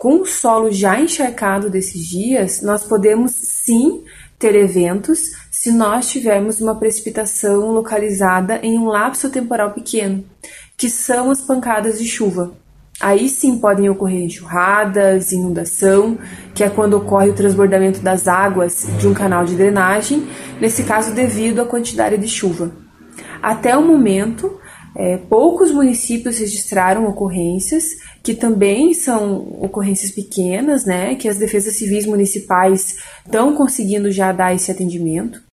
Com o solo já encharcado desses dias, nós podemos sim ter eventos se nós tivermos uma precipitação localizada em um lapso temporal pequeno, que são as pancadas de chuva. Aí sim podem ocorrer enxurradas, inundação, que é quando ocorre o transbordamento das águas de um canal de drenagem, nesse caso devido à quantidade de chuva. Até o momento, poucos municípios registraram ocorrências, que também são ocorrências pequenas, né, que as defesas civis municipais estão conseguindo já dar esse atendimento.